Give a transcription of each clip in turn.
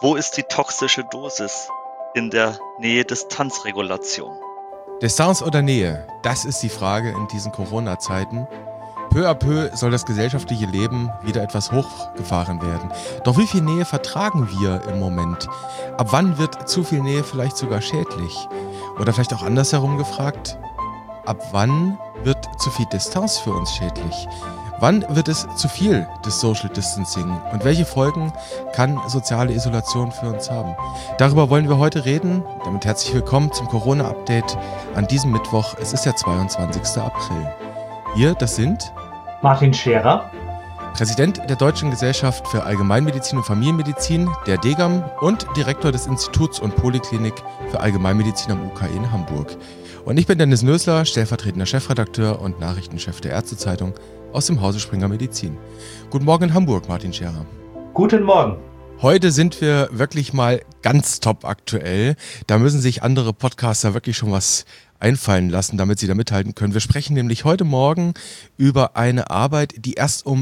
Wo ist die toxische Dosis in der Nähe-Distanz-Regulation? Distanz oder Nähe? Das ist die Frage in diesen Corona-Zeiten. Peu à peu soll das gesellschaftliche Leben wieder etwas hochgefahren werden. Doch wie viel Nähe vertragen wir im Moment? Ab wann wird zu viel Nähe vielleicht sogar schädlich? Oder vielleicht auch andersherum gefragt, ab wann wird zu viel Distanz für uns schädlich? Wann wird es zu viel des Social Distancing und welche Folgen kann soziale Isolation für uns haben? Darüber wollen wir heute reden. Damit herzlich willkommen zum Corona-Update an diesem Mittwoch. Es ist der 22. April. Wir, das sind Martin Scherer, Präsident der Deutschen Gesellschaft für Allgemeinmedizin und Familienmedizin, der DGAM, und Direktor des Instituts und Poliklinik für Allgemeinmedizin am UKE in Hamburg. Und ich bin Dennis Nösler, stellvertretender Chefredakteur und Nachrichtenchef der Ärztezeitung aus dem Hause Springer Medizin. Guten Morgen in Hamburg, Martin Scherer. Guten Morgen. Heute sind wir wirklich mal ganz top aktuell. Da müssen sich andere Podcaster wirklich schon was einfallen lassen, damit sie da mithalten können. Wir sprechen nämlich heute Morgen über eine Arbeit, die erst um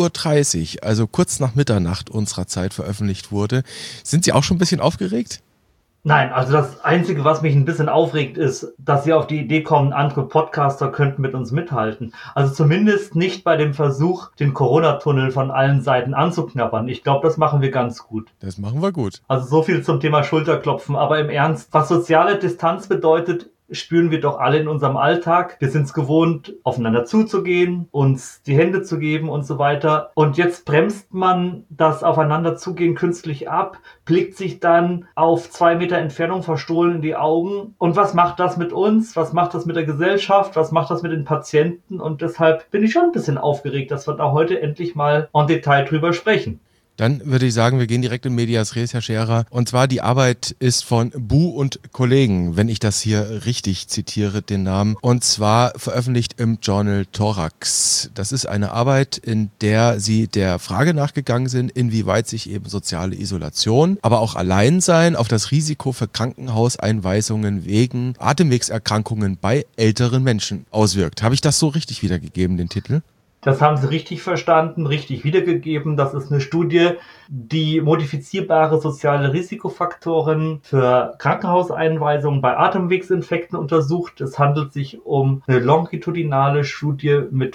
0:30 Uhr, also kurz nach Mitternacht unserer Zeit, veröffentlicht wurde. Sind Sie auch schon ein bisschen aufgeregt? Nein, also das Einzige, was mich ein bisschen aufregt, ist, dass Sie auf die Idee kommen, andere Podcaster könnten mit uns mithalten. Also zumindest nicht bei dem Versuch, den Corona-Tunnel von allen Seiten anzuknabbern. Ich glaube, das machen wir ganz gut. Das machen wir gut. Also so viel zum Thema Schulterklopfen. Aber im Ernst, was soziale Distanz bedeutet, spüren wir doch alle in unserem Alltag. Wir sind es gewohnt, aufeinander zuzugehen, uns die Hände zu geben und so weiter. Und jetzt bremst man das Aufeinanderzugehen künstlich ab, blickt sich dann auf 2 Meter Entfernung verstohlen in die Augen. Und was macht das mit uns? Was macht das mit der Gesellschaft? Was macht das mit den Patienten? Und deshalb bin ich schon ein bisschen aufgeregt, dass wir da heute endlich mal en Detail drüber sprechen. Dann würde ich sagen, wir gehen direkt in Medias Res, Herr Scherer. Und zwar die Arbeit ist von Bu und Kollegen, wenn ich das hier richtig zitiere, den Namen. Und zwar veröffentlicht im Journal Thorax. Das ist eine Arbeit, in der sie der Frage nachgegangen sind, inwieweit sich eben soziale Isolation, aber auch Alleinsein auf das Risiko für Krankenhauseinweisungen wegen Atemwegserkrankungen bei älteren Menschen auswirkt. Habe ich das so richtig wiedergegeben, den Titel? Das haben Sie richtig verstanden, richtig wiedergegeben. Das ist eine Studie, die modifizierbare soziale Risikofaktoren für Krankenhauseinweisungen bei Atemwegsinfekten untersucht. Es handelt sich um eine longitudinale Studie mit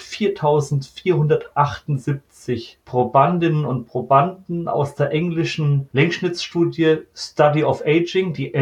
4.478 Probandinnen und Probanden aus der englischen Längsschnittsstudie Study of Aging, die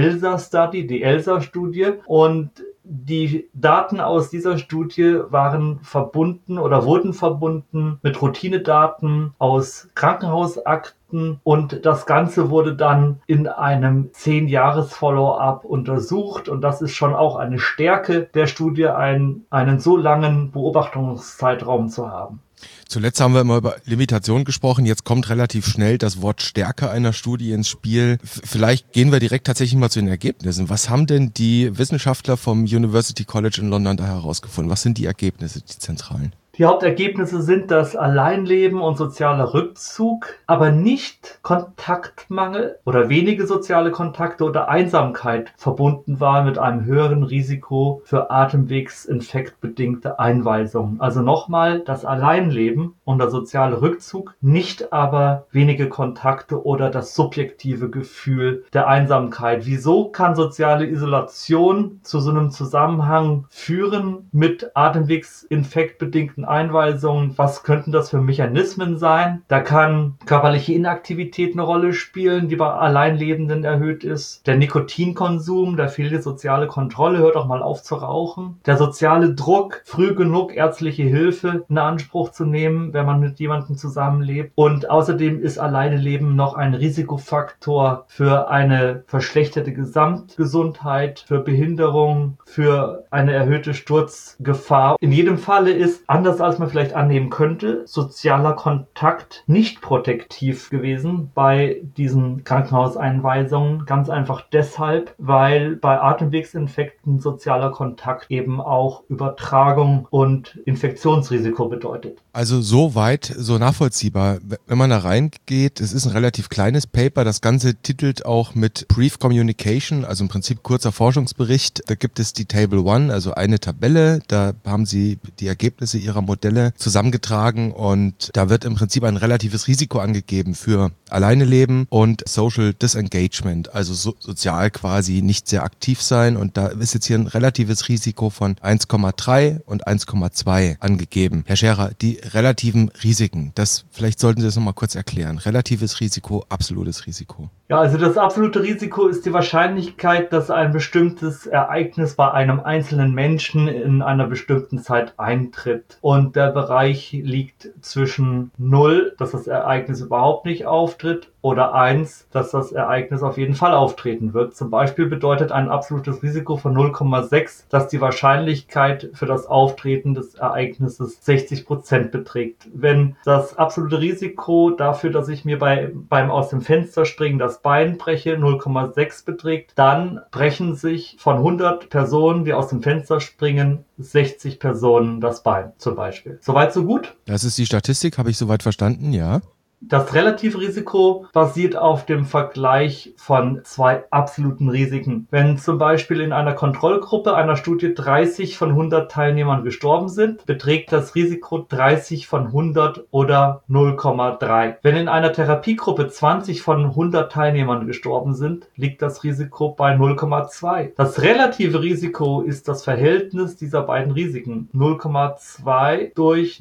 ELSA-Studie. Und die Daten aus dieser Studie waren verbunden oder wurden verbunden mit Routinedaten aus Krankenhausakten und das Ganze wurde dann in einem 10-Jahres-Follow-up untersucht und das ist schon auch eine Stärke der Studie, einen so langen Beobachtungszeitraum zu haben. Zuletzt haben wir immer über Limitation gesprochen. Jetzt kommt relativ schnell das Wort Stärke einer Studie ins Spiel. Vielleicht gehen wir direkt tatsächlich mal zu den Ergebnissen. Was haben denn die Wissenschaftler vom University College in London da herausgefunden? Was sind die Ergebnisse, die zentralen? Die Hauptergebnisse sind, dass Alleinleben und sozialer Rückzug, aber nicht Kontaktmangel oder wenige soziale Kontakte oder Einsamkeit verbunden waren mit einem höheren Risiko für atemwegsinfektbedingte Einweisungen. Also nochmal, das Alleinleben und der soziale Rückzug, nicht aber wenige Kontakte oder das subjektive Gefühl der Einsamkeit. Wieso kann soziale Isolation zu so einem Zusammenhang führen mit atemwegsinfektbedingten Einweisungen? Was könnten das für Mechanismen sein? Da kann körperliche Inaktivität eine Rolle spielen, die bei Alleinlebenden erhöht ist. Der Nikotinkonsum, da fehlt die soziale Kontrolle, hört auch mal auf zu rauchen. Der soziale Druck, früh genug ärztliche Hilfe in Anspruch zu nehmen, wenn man mit jemandem zusammenlebt. Und außerdem ist Alleineleben noch ein Risikofaktor für eine verschlechterte Gesamtgesundheit, für Behinderung, für eine erhöhte Sturzgefahr. In jedem Falle ist, anders als man vielleicht annehmen könnte, sozialer Kontakt nicht protektiv gewesen bei diesen Krankenhauseinweisungen. Ganz einfach deshalb, weil bei Atemwegsinfekten sozialer Kontakt eben auch Übertragung und Infektionsrisiko bedeutet. Also so weit, so nachvollziehbar. Wenn man da reingeht, es ist ein relativ kleines Paper, das Ganze titelt auch mit Brief Communication, also im Prinzip kurzer Forschungsbericht. Da gibt es die Table 1, also eine Tabelle, da haben sie die Ergebnisse ihrer Modelle zusammengetragen und da wird im Prinzip ein relatives Risiko angegeben für alleine leben und Social Disengagement, also sozial quasi nicht sehr aktiv sein, und da ist jetzt hier ein relatives Risiko von 1,3 und 1,2 angegeben. Herr Scherer, die relativen Risiken, das vielleicht sollten Sie das nochmal kurz erklären. Relatives Risiko, absolutes Risiko. Ja, also das absolute Risiko ist die Wahrscheinlichkeit, dass ein bestimmtes Ereignis bei einem einzelnen Menschen in einer bestimmten Zeit eintritt. Und der Bereich liegt zwischen 0, dass das Ereignis überhaupt nicht auftritt, oder 1, dass das Ereignis auf jeden Fall auftreten wird. Zum Beispiel bedeutet ein absolutes Risiko von 0,6, dass die Wahrscheinlichkeit für das Auftreten des Ereignisses 60% beträgt. Wenn das absolute Risiko dafür, dass ich mir beim aus dem Fenster springen das Bein breche, 0,6 beträgt, dann brechen sich von 100 Personen, die aus dem Fenster springen, 60 Personen das Bein zum Beispiel. Soweit, so gut? Das ist die Statistik, habe ich soweit verstanden, ja. Das relative Risiko basiert auf dem Vergleich von 2 absoluten Risiken. Wenn zum Beispiel in einer Kontrollgruppe einer Studie 30 von 100 Teilnehmern gestorben sind, beträgt das Risiko 30 von 100 oder 0,3. Wenn in einer Therapiegruppe 20 von 100 Teilnehmern gestorben sind, liegt das Risiko bei 0,2. Das relative Risiko ist das Verhältnis dieser beiden Risiken. 0,2 durch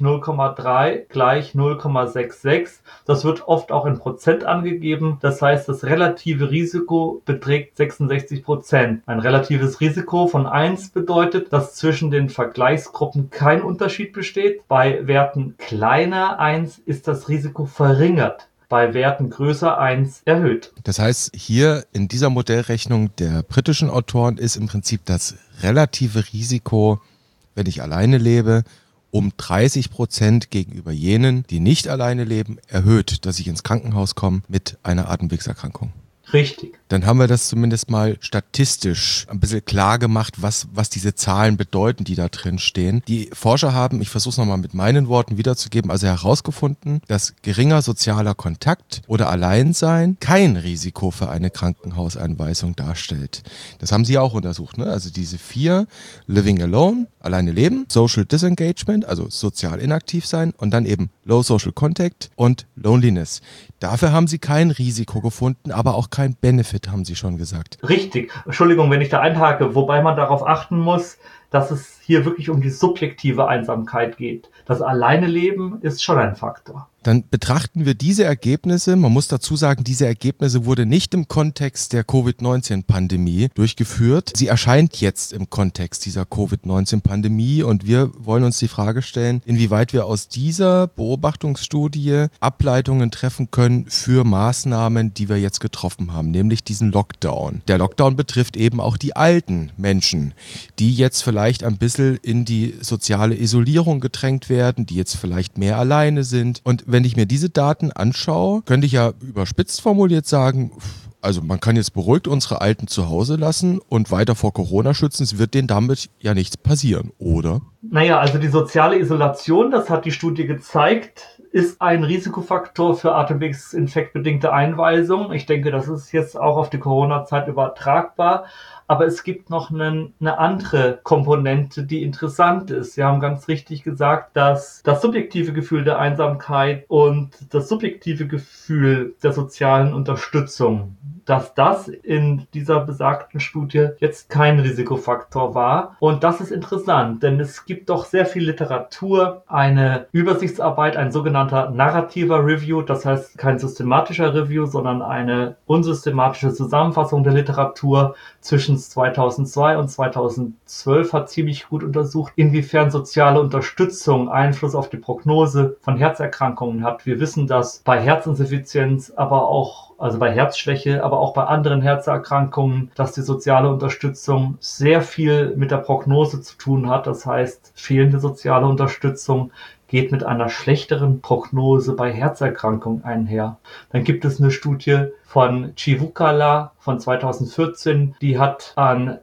0,3 gleich 0,66. Das wird oft auch in Prozent angegeben. Das heißt, das relative Risiko beträgt 66%. Ein relatives Risiko von 1 bedeutet, dass zwischen den Vergleichsgruppen kein Unterschied besteht. Bei Werten kleiner 1 ist das Risiko verringert. Bei Werten größer 1 erhöht. Das heißt, hier in dieser Modellrechnung der britischen Autoren ist im Prinzip das relative Risiko, wenn ich alleine lebe, um 30% gegenüber jenen, die nicht alleine leben, erhöht, dass ich ins Krankenhaus komme mit einer Atemwegserkrankung. Richtig. Dann haben wir das zumindest mal statistisch ein bisschen klar gemacht, was diese Zahlen bedeuten, die da drin stehen. Die Forscher haben, ich versuche es nochmal mit meinen Worten wiederzugeben, also herausgefunden, dass geringer sozialer Kontakt oder Alleinsein kein Risiko für eine Krankenhauseinweisung darstellt. Das haben sie auch untersucht, ne? Also diese 4, Living Alone, alleine leben, Social Disengagement, also sozial inaktiv sein, und dann eben Low Social Contact und Loneliness. Dafür haben sie kein Risiko gefunden, aber auch kein Benefit, haben sie schon gesagt. Richtig. Entschuldigung, wenn ich da einhake, wobei man darauf achten muss, dass es hier wirklich um die subjektive Einsamkeit geht. Das Alleineleben ist schon ein Faktor. Dann betrachten wir diese Ergebnisse. Man muss dazu sagen, diese Ergebnisse wurde nicht im Kontext der Covid-19-Pandemie durchgeführt. Sie erscheint jetzt im Kontext dieser Covid-19-Pandemie und wir wollen uns die Frage stellen, inwieweit wir aus dieser Beobachtungsstudie Ableitungen treffen können für Maßnahmen, die wir jetzt getroffen haben, nämlich diesen Lockdown. Der Lockdown betrifft eben auch die alten Menschen, die jetzt vielleicht ein bisschen in die soziale Isolierung gedrängt werden, die jetzt vielleicht mehr alleine sind. Und wenn ich mir diese Daten anschaue, könnte ich ja überspitzt formuliert sagen, also man kann jetzt beruhigt unsere Alten zu Hause lassen und weiter vor Corona schützen. Es wird denen damit ja nichts passieren, oder? Naja, also die soziale Isolation, das hat die Studie gezeigt, ist ein Risikofaktor für atemwegsinfektbedingte Einweisung. Ich denke, das ist jetzt auch auf die Corona-Zeit übertragbar. Aber es gibt noch eine andere Komponente, die interessant ist. Sie haben ganz richtig gesagt, dass das subjektive Gefühl der Einsamkeit und das subjektive Gefühl der sozialen Unterstützung, dass das in dieser besagten Studie jetzt kein Risikofaktor war. Und das ist interessant, denn es gibt doch sehr viel Literatur, eine Übersichtsarbeit, ein sogenannter narrativer Review, das heißt kein systematischer Review, sondern eine unsystematische Zusammenfassung der Literatur zwischen 2002 und 2012 hat ziemlich gut untersucht, inwiefern soziale Unterstützung Einfluss auf die Prognose von Herzerkrankungen hat. Wir wissen, dass bei Herzinsuffizienz, aber auch also bei Herzschwäche, aber auch bei anderen Herzerkrankungen, dass die soziale Unterstützung sehr viel mit der Prognose zu tun hat. Das heißt, fehlende soziale Unterstützung geht mit einer schlechteren Prognose bei Herzerkrankungen einher. Dann gibt es eine Studie von Chivukala von 2014, die hat an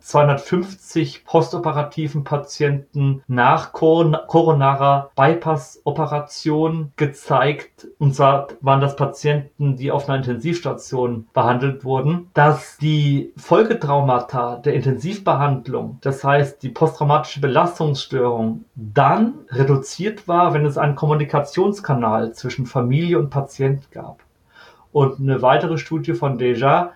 250 postoperativen Patienten nach koronarer Bypass-Operation gezeigt, und zwar waren das Patienten, die auf einer Intensivstation behandelt wurden, dass die Folgetraumata der Intensivbehandlung, das heißt die posttraumatische Belastungsstörung, dann reduziert war, wenn es einen Kommunikationskanal zwischen Familie und Patient gab. Und eine weitere Studie von Deja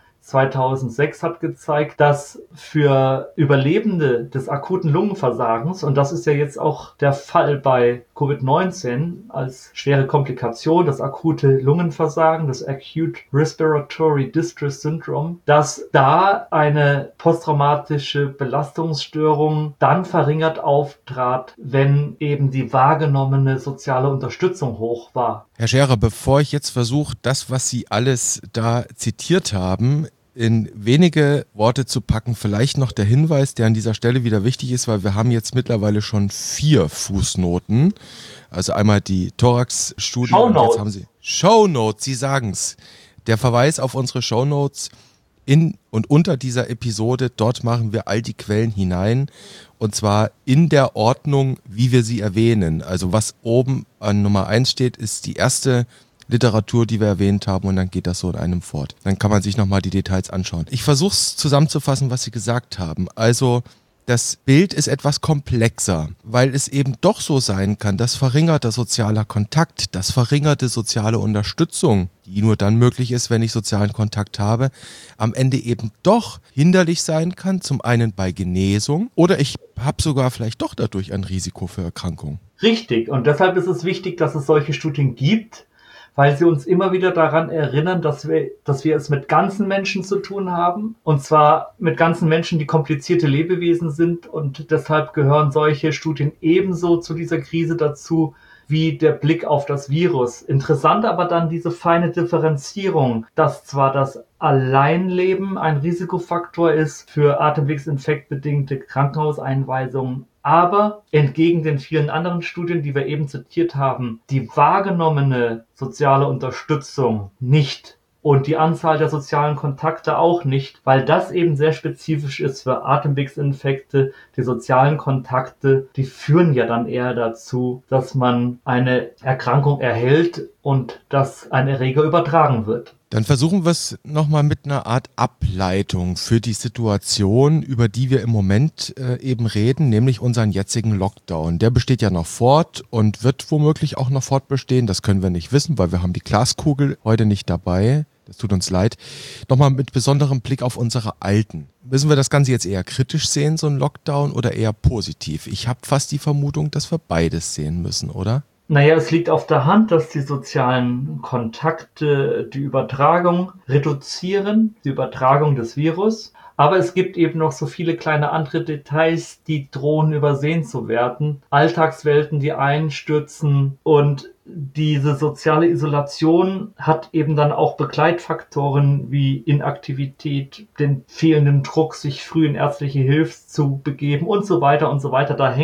2006 hat gezeigt, dass für Überlebende des akuten Lungenversagens, und das ist ja jetzt auch der Fall bei Covid-19 als schwere Komplikation, das akute Lungenversagen, das Acute Respiratory Distress Syndrome, dass da eine posttraumatische Belastungsstörung dann verringert auftrat, wenn eben die wahrgenommene soziale Unterstützung hoch war. Herr Scherer, bevor ich jetzt versuche, das, was Sie alles da zitiert haben, in wenige Worte zu packen, vielleicht noch der Hinweis, der an dieser Stelle wieder wichtig ist, weil wir haben jetzt mittlerweile schon 4 Fußnoten. Also einmal die Thorax-Studie und jetzt haben Sie Shownotes, Sie sagen's. Der Verweis auf unsere Shownotes in und unter dieser Episode, dort machen wir all die Quellen hinein, und zwar in der Ordnung, wie wir sie erwähnen. Also was oben an Nummer 1 steht, ist die erste Literatur, die wir erwähnt haben, und dann geht das so in einem fort. Dann kann man sich nochmal die Details anschauen. Ich versuche es zusammenzufassen, was Sie gesagt haben. Also das Bild ist etwas komplexer, weil es eben doch so sein kann, dass verringerter sozialer Kontakt, dass verringerte soziale Unterstützung, die nur dann möglich ist, wenn ich sozialen Kontakt habe, am Ende eben doch hinderlich sein kann, zum einen bei Genesung, oder ich habe sogar vielleicht doch dadurch ein Risiko für Erkrankung. Richtig, und deshalb ist es wichtig, dass es solche Studien gibt, weil sie uns immer wieder daran erinnern, dass wir es mit ganzen Menschen zu tun haben. Und zwar mit ganzen Menschen, die komplizierte Lebewesen sind. Und deshalb gehören solche Studien ebenso zu dieser Krise dazu, wie der Blick auf das Virus. Interessant aber dann diese feine Differenzierung, dass zwar das Alleinleben ein Risikofaktor ist für atemwegsinfektbedingte Krankenhauseinweisungen, aber entgegen den vielen anderen Studien, die wir eben zitiert haben, die wahrgenommene soziale Unterstützung nicht und die Anzahl der sozialen Kontakte auch nicht, weil das eben sehr spezifisch ist für Atemwegsinfekte. Die sozialen Kontakte, die führen ja dann eher dazu, dass man eine Erkrankung erhält und dass ein Erreger übertragen wird. Dann versuchen wir es nochmal mit einer Art Ableitung für die Situation, über die wir im Moment eben reden, nämlich unseren jetzigen Lockdown. Der besteht ja noch fort und wird womöglich auch noch fortbestehen. Das können wir nicht wissen, weil wir haben die Glaskugel heute nicht dabei. Das tut uns leid. Nochmal mit besonderem Blick auf unsere Alten. Müssen wir das Ganze jetzt eher kritisch sehen, so ein Lockdown, oder eher positiv? Ich habe fast die Vermutung, dass wir beides sehen müssen, oder? Naja, es liegt auf der Hand, dass die sozialen Kontakte die Übertragung reduzieren, die Übertragung des Virus. Aber es gibt eben noch so viele kleine andere Details, die drohen übersehen zu werden. Alltagswelten, die einstürzen, und diese soziale Isolation hat eben dann auch Begleitfaktoren wie Inaktivität, den fehlenden Druck, sich früh in ärztliche Hilfe zu begeben und so weiter und so weiter. Da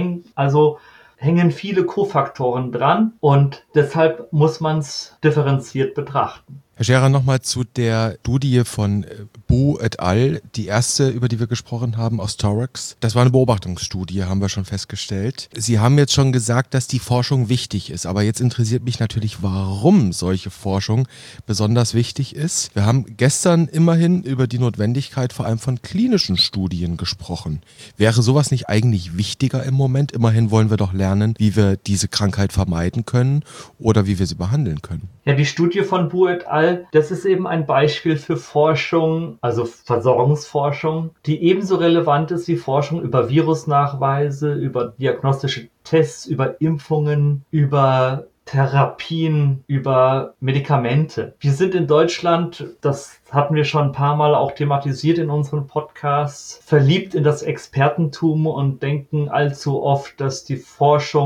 hängen viele Kofaktoren dran, und deshalb muss man es differenziert betrachten. Herr Scherer, nochmal zu der Studie von Bu et al., die erste, über die wir gesprochen haben, aus Thorax. Das war eine Beobachtungsstudie, haben wir schon festgestellt. Sie haben jetzt schon gesagt, dass die Forschung wichtig ist, aber jetzt interessiert mich natürlich, warum solche Forschung besonders wichtig ist. Wir haben gestern immerhin über die Notwendigkeit vor allem von klinischen Studien gesprochen. Wäre sowas nicht eigentlich wichtiger im Moment? Immerhin wollen wir doch lernen, wie wir diese Krankheit vermeiden können oder wie wir sie behandeln können. Ja, die Studie von Bu et al., das ist eben ein Beispiel für Forschung, also Versorgungsforschung, die ebenso relevant ist wie Forschung über Virusnachweise, über diagnostische Tests, über Impfungen, über Therapien, über Medikamente. Wir sind in Deutschland, das hatten wir schon ein paar Mal auch thematisiert in unseren Podcasts, verliebt in das Expertentum und denken allzu oft, dass die Forschung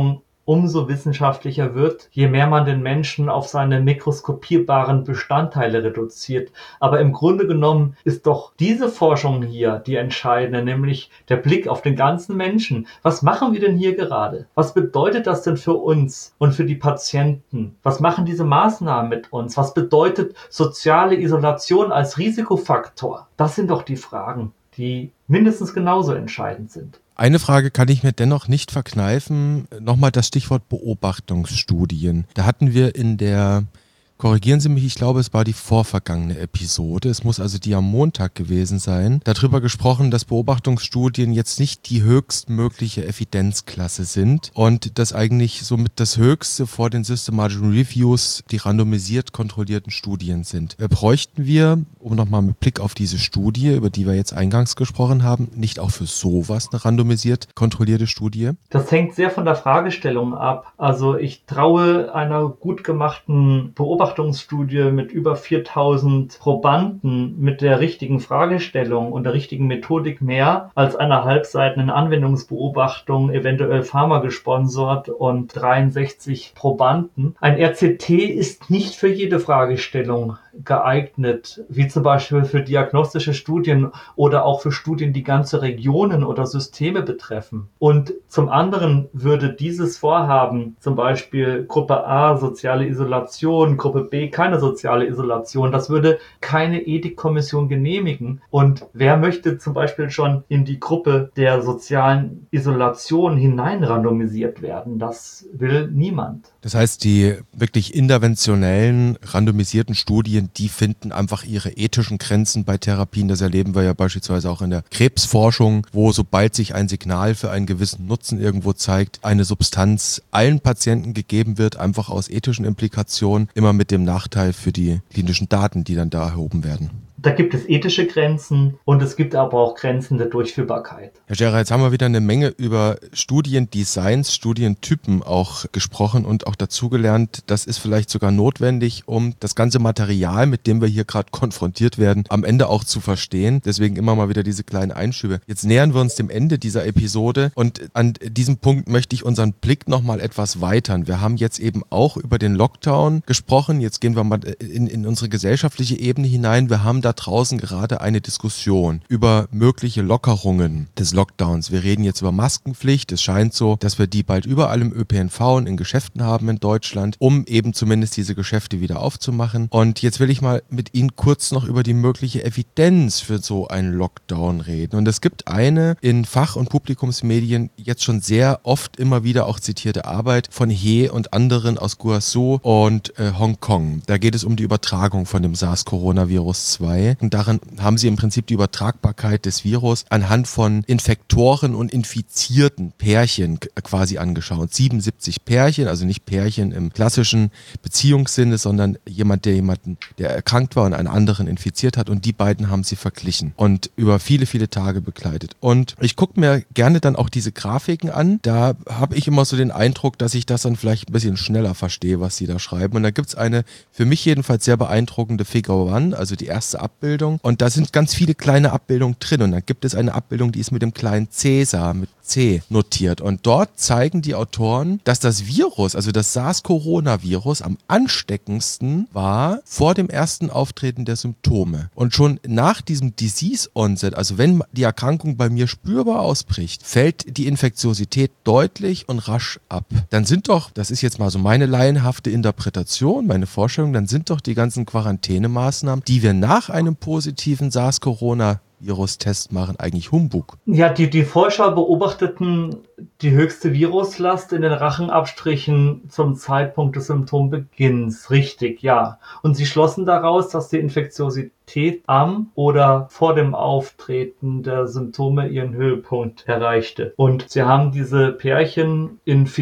umso wissenschaftlicher wird, je mehr man den Menschen auf seine mikroskopierbaren Bestandteile reduziert. Aber im Grunde genommen ist doch diese Forschung hier die entscheidende, nämlich der Blick auf den ganzen Menschen. Was machen wir denn hier gerade? Was bedeutet das denn für uns und für die Patienten? Was machen diese Maßnahmen mit uns? Was bedeutet soziale Isolation als Risikofaktor? Das sind doch die Fragen, die mindestens genauso entscheidend sind. Eine Frage kann ich mir dennoch nicht verkneifen. Nochmal das Stichwort Beobachtungsstudien. Da hatten wir in der, korrigieren Sie mich, ich glaube, es war die vorvergangene Episode. Es muss also die am Montag gewesen sein. Darüber gesprochen, dass Beobachtungsstudien jetzt nicht die höchstmögliche Evidenzklasse sind und dass eigentlich somit das Höchste vor den systematischen Reviews die randomisiert kontrollierten Studien sind. Bräuchten wir, um nochmal mit Blick auf diese Studie, über die wir jetzt eingangs gesprochen haben, nicht auch für sowas eine randomisiert kontrollierte Studie? Das hängt sehr von der Fragestellung ab. Also ich traue einer gut gemachten Beobachtungsstudie mit über 4000 Probanden mit der richtigen Fragestellung und der richtigen Methodik mehr als einer halbseitigen Anwendungsbeobachtung, eventuell Pharma gesponsert und 63 Probanden. Ein RCT ist nicht für jede Fragestellung geeignet, wie zum Beispiel für diagnostische Studien oder auch für Studien, die ganze Regionen oder Systeme betreffen. Und zum anderen würde dieses Vorhaben, zum Beispiel Gruppe A, soziale Isolation, Gruppe B, keine soziale Isolation, das würde keine Ethikkommission genehmigen. Und wer möchte zum Beispiel schon in die Gruppe der sozialen Isolation hinein randomisiert werden? Das will niemand. Das heißt, die wirklich interventionellen, randomisierten Studien, die finden einfach ihre ethischen Grenzen bei Therapien. Das erleben wir ja beispielsweise auch in der Krebsforschung, wo sobald sich ein Signal für einen gewissen Nutzen irgendwo zeigt, eine Substanz allen Patienten gegeben wird, einfach aus ethischen Implikationen, immer mit dem Nachteil für die klinischen Daten, die dann da erhoben werden. Da gibt es ethische Grenzen und es gibt aber auch Grenzen der Durchführbarkeit. Herr Scherer, jetzt haben wir wieder eine Menge über Studiendesigns, Studientypen auch gesprochen und auch dazugelernt. Das ist vielleicht sogar notwendig, um das ganze Material, mit dem wir hier gerade konfrontiert werden, am Ende auch zu verstehen. Deswegen immer mal wieder diese kleinen Einschübe. Jetzt nähern wir uns dem Ende dieser Episode und an diesem Punkt möchte ich unseren Blick nochmal etwas weitern. Wir haben jetzt eben auch über den Lockdown gesprochen. Jetzt gehen wir mal in unsere gesellschaftliche Ebene hinein. Wir haben da draußen gerade eine Diskussion über mögliche Lockerungen des Lockdowns. Wir reden jetzt über Maskenpflicht. Es scheint so, dass wir die bald überall im ÖPNV und in Geschäften haben in Deutschland, um eben zumindest diese Geschäfte wieder aufzumachen. Und jetzt will ich mal mit Ihnen kurz noch über die mögliche Evidenz für so einen Lockdown reden. Und es gibt eine in Fach- und Publikumsmedien jetzt schon sehr oft immer wieder auch zitierte Arbeit von He und anderen aus Guangzhou und Hongkong. Da geht es um die Übertragung von dem SARS-Coronavirus 2. Und darin haben sie im Prinzip die Übertragbarkeit des Virus anhand von Infektoren und infizierten Pärchen quasi angeschaut. 77 Pärchen, also nicht Pärchen im klassischen Beziehungssinne, sondern jemanden, der erkrankt war und einen anderen infiziert hat. Und die beiden haben sie verglichen und über viele, viele Tage begleitet. Und ich gucke mir gerne dann auch diese Grafiken an. Da habe ich immer so den Eindruck, dass ich das dann vielleicht ein bisschen schneller verstehe, was sie da schreiben. Und da gibt es eine für mich jedenfalls sehr beeindruckende Figure One, also die erste Abbildung. Und da sind ganz viele kleine Abbildungen drin. Und dann gibt es eine Abbildung, die ist mit dem kleinen Cäsar, mit C notiert. Und dort zeigen die Autoren, dass das Virus, also das SARS-Coronavirus, am ansteckendsten war vor dem ersten Auftreten der Symptome. Und schon nach diesem Disease Onset, also wenn die Erkrankung bei mir spürbar ausbricht, fällt die Infektiosität deutlich und rasch ab. Dann sind doch, das ist jetzt mal so meine laienhafte Interpretation, meine Vorstellung, dann sind doch die ganzen Quarantänemaßnahmen, die wir nach einem positiven SARS-Coronavirus-Test machen, eigentlich Humbug. Ja, die Forscher beobachteten die höchste Viruslast in den Rachenabstrichen zum Zeitpunkt des Symptombeginns. Richtig, ja. Und sie schlossen daraus, dass die Infektiosität am oder vor dem Auftreten der Symptome ihren Höhepunkt erreichte. Und sie haben diese Pärchen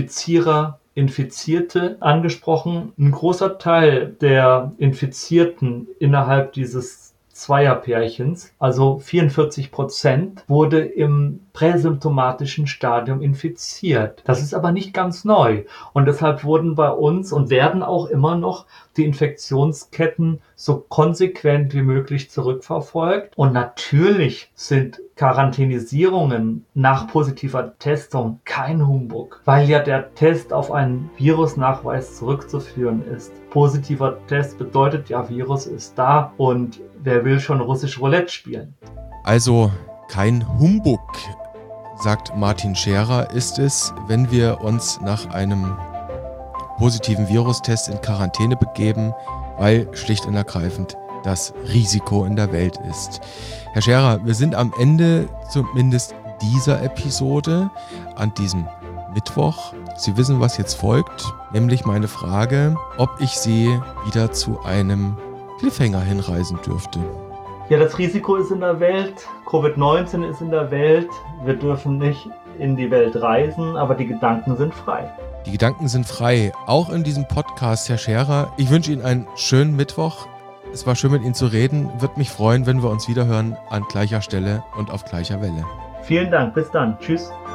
Infizierte angesprochen. Ein großer Teil der Infizierten innerhalb dieses Zweierpärchens, also 44%, wurde im präsymptomatischen Stadium infiziert. Das ist aber nicht ganz neu. Und deshalb wurden bei uns und werden auch immer noch die Infektionsketten so konsequent wie möglich zurückverfolgt. Und natürlich sind Quarantänisierungen nach positiver Testung kein Humbug, weil ja der Test auf einen Virusnachweis zurückzuführen ist. Positiver Test bedeutet ja, Virus ist da und wer will schon russisch Roulette spielen? Also kein Humbug, sagt Martin Scherer, ist es, wenn wir uns nach einem positiven Virustest in Quarantäne begeben, weil schlicht und ergreifend das Risiko in der Welt ist. Herr Scherer, wir sind am Ende zumindest dieser Episode an diesem Mittwoch. Sie wissen, was jetzt folgt, nämlich meine Frage, ob ich Sie wieder zu einem Cliffhanger hinreisen dürfte. Ja, das Risiko ist in der Welt, Covid-19 ist in der Welt, wir dürfen nicht in die Welt reisen, aber die Gedanken sind frei. Die Gedanken sind frei, auch in diesem Podcast, Herr Scherer. Ich wünsche Ihnen einen schönen Mittwoch. Es war schön, mit Ihnen zu reden. Würde mich freuen, wenn wir uns wiederhören an gleicher Stelle und auf gleicher Welle. Vielen Dank, bis dann. Tschüss.